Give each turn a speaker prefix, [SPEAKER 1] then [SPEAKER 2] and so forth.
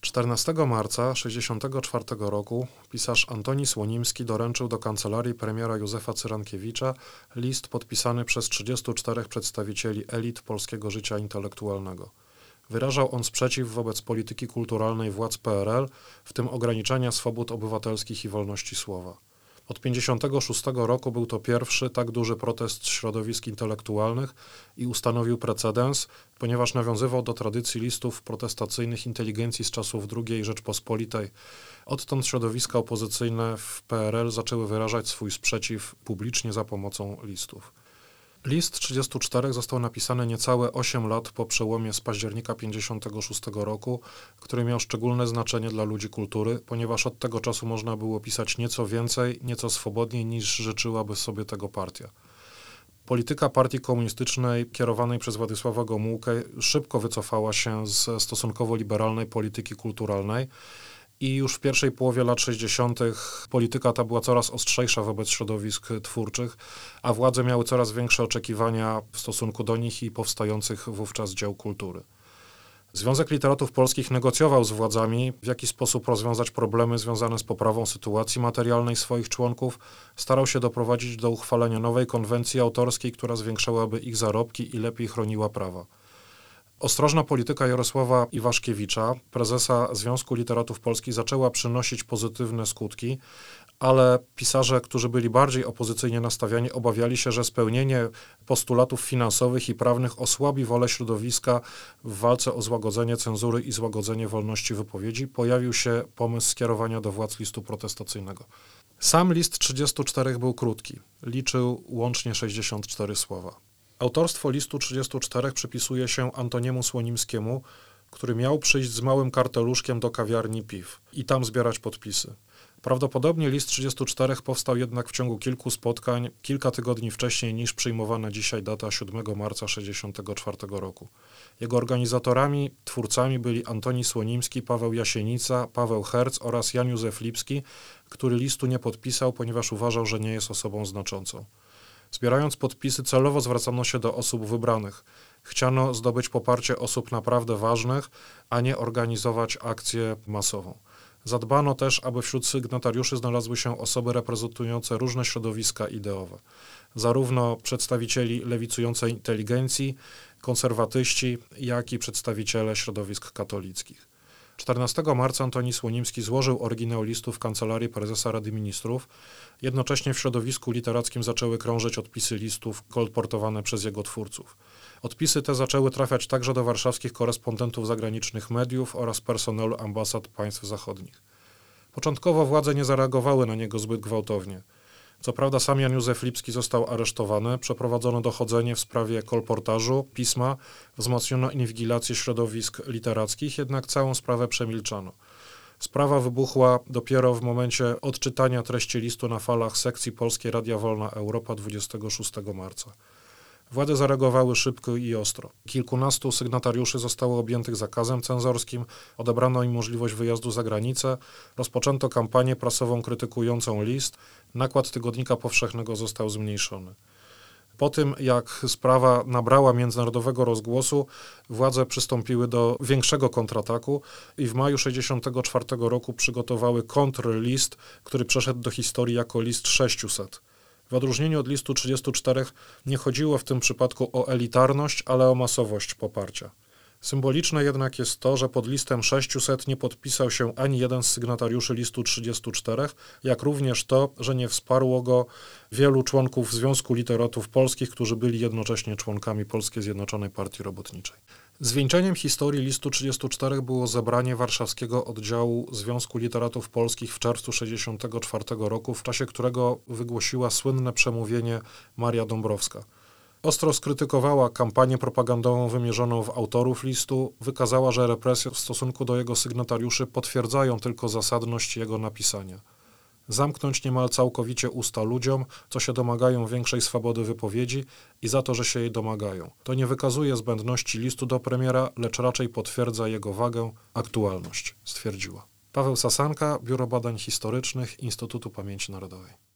[SPEAKER 1] 14 marca 1964 roku pisarz Antoni Słonimski doręczył do kancelarii premiera Józefa Cyrankiewicza list podpisany przez 34 przedstawicieli elit polskiego życia intelektualnego. Wyrażał on sprzeciw wobec polityki kulturalnej władz PRL, w tym ograniczania swobód obywatelskich i wolności słowa. Od 1956 roku był to pierwszy tak duży protest środowisk intelektualnych i ustanowił precedens, ponieważ nawiązywał do tradycji listów protestacyjnych inteligencji z czasów II Rzeczpospolitej. Odtąd środowiska opozycyjne w PRL zaczęły wyrażać swój sprzeciw publicznie za pomocą listów. List 34 został napisany niecałe 8 lat po przełomie z października 1956 roku, który miał szczególne znaczenie dla ludzi kultury, ponieważ od tego czasu można było pisać nieco więcej, nieco swobodniej niż życzyłaby sobie tego partia. Polityka partii komunistycznej kierowanej przez Władysława Gomułkę szybko wycofała się z stosunkowo liberalnej polityki kulturalnej. I już w pierwszej połowie lat 60. polityka ta była coraz ostrzejsza wobec środowisk twórczych, a władze miały coraz większe oczekiwania w stosunku do nich i powstających wówczas dzieł kultury. Związek Literatów Polskich negocjował z władzami, w jaki sposób rozwiązać problemy związane z poprawą sytuacji materialnej swoich członków, starał się doprowadzić do uchwalenia nowej konwencji autorskiej, która zwiększałaby ich zarobki i lepiej chroniła prawa. Ostrożna polityka Jarosława Iwaszkiewicza, prezesa Związku Literatów Polskich, zaczęła przynosić pozytywne skutki, ale pisarze, którzy byli bardziej opozycyjnie nastawiani, obawiali się, że spełnienie postulatów finansowych i prawnych osłabi wolę środowiska w walce o złagodzenie cenzury i złagodzenie wolności wypowiedzi. Pojawił się pomysł skierowania do władz listu protestacyjnego. Sam list 34 był krótki, liczył łącznie 64 słowa. Autorstwo listu 34 przypisuje się Antoniemu Słonimskiemu, który miał przyjść z małym karteluszkiem do kawiarni piw i tam zbierać podpisy. Prawdopodobnie list 34 powstał jednak w ciągu kilku spotkań, kilka tygodni wcześniej niż przyjmowana dzisiaj data 7 marca 1964 roku. Jego organizatorami, twórcami byli Antoni Słonimski, Paweł Jasienica, Paweł Herc oraz Jan Józef Lipski, który listu nie podpisał, ponieważ uważał, że nie jest osobą znaczącą. Zbierając podpisy, celowo zwracano się do osób wybranych. Chciano zdobyć poparcie osób naprawdę ważnych, a nie organizować akcję masową. Zadbano też, aby wśród sygnatariuszy znalazły się osoby reprezentujące różne środowiska ideowe. Zarówno przedstawicieli lewicującej inteligencji, konserwatyści, jak i przedstawiciele środowisk katolickich. 14 marca Antoni Słonimski złożył oryginał listu w kancelarii prezesa Rady Ministrów. Jednocześnie w środowisku literackim zaczęły krążyć odpisy listów kolportowane przez jego twórców. Odpisy te zaczęły trafiać także do warszawskich korespondentów zagranicznych mediów oraz personelu ambasad państw zachodnich. Początkowo władze nie zareagowały na niego zbyt gwałtownie. Co prawda sam Jan Józef Lipski został aresztowany, przeprowadzono dochodzenie w sprawie kolportażu, pisma, wzmocniono inwigilację środowisk literackich, jednak całą sprawę przemilczano. Sprawa wybuchła dopiero w momencie odczytania treści listu na falach sekcji Polskiej Radia Wolna Europa 26 marca. Władze zareagowały szybko i ostro. Kilkunastu sygnatariuszy zostało objętych zakazem cenzorskim, odebrano im możliwość wyjazdu za granicę, rozpoczęto kampanię prasową krytykującą list, nakład Tygodnika Powszechnego został zmniejszony. Po tym, jak sprawa nabrała międzynarodowego rozgłosu, władze przystąpiły do większego kontrataku i w maju 1964 roku przygotowały kontrlist, który przeszedł do historii jako list 600. W odróżnieniu od listu 34 nie chodziło w tym przypadku o elitarność, ale o masowość poparcia. Symboliczne jednak jest to, że pod listem 600 nie podpisał się ani jeden z sygnatariuszy listu 34, jak również to, że nie wsparło go wielu członków Związku Literatów Polskich, którzy byli jednocześnie członkami Polskiej Zjednoczonej Partii Robotniczej. Zwieńczeniem historii listu 34 było zebranie warszawskiego oddziału Związku Literatów Polskich w czerwcu 1964 roku, w czasie którego wygłosiła słynne przemówienie Maria Dąbrowska. Ostro skrytykowała kampanię propagandową wymierzoną w autorów listu, wykazała, że represje w stosunku do jego sygnatariuszy potwierdzają tylko zasadność jego napisania. Zamknąć niemal całkowicie usta ludziom, co się domagają większej swobody wypowiedzi i za to, że się jej domagają. To nie wykazuje zbędności listu do premiera, lecz raczej potwierdza jego wagę, aktualność, stwierdziła. Paweł Sasanka, Biuro Badań Historycznych Instytutu Pamięci Narodowej.